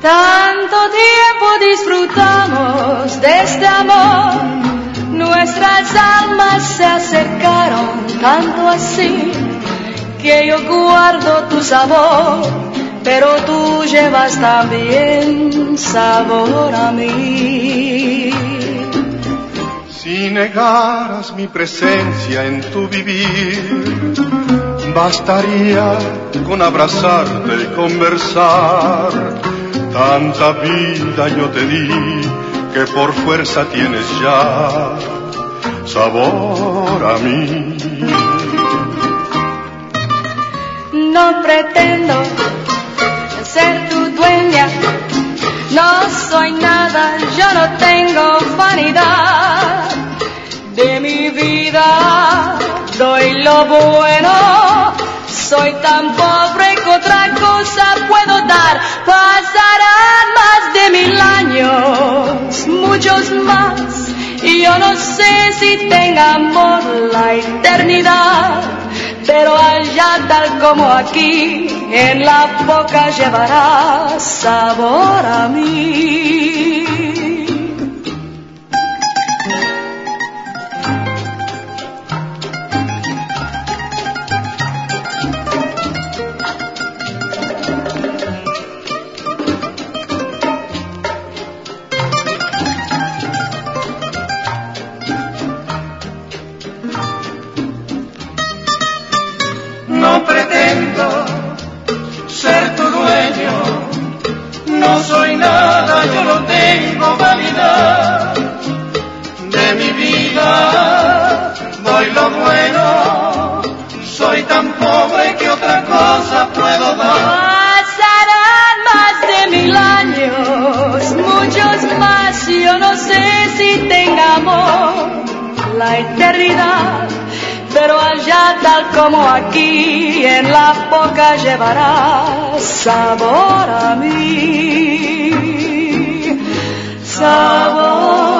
Tanto tiempo disfrutamos de este amor, nuestras almas se acercaron tanto así, que yo guardo tu sabor, pero tú llevas también sabor a mí. Si negaras mi presencia en tu vivir, bastaría con abrazarte y conversar. Tanta vida yo te di que por fuerza tienes ya sabor a mí. No pretendo ser tu dueña, no soy nada, yo no tengo vanidad. De mi vida doy lo bueno, soy tan pobre que otra cosa puedo dar. Pasarán más de 1000 años, muchos más, y yo no sé si tengamos la eternidad. Pero allá tal como aquí, en la boca llevarás sabor a mí. No pretendo ser tu dueño, no soy nada, yo no tengo vanidad. De mi vida doy lo bueno, soy tan pobre que otra cosa puedo dar. Pasarán más de 1000 años, muchos más, yo no sé si tengamos la eternidad. Pero allá tal como aquí, en la boca llevarás sabor a mí, sabor.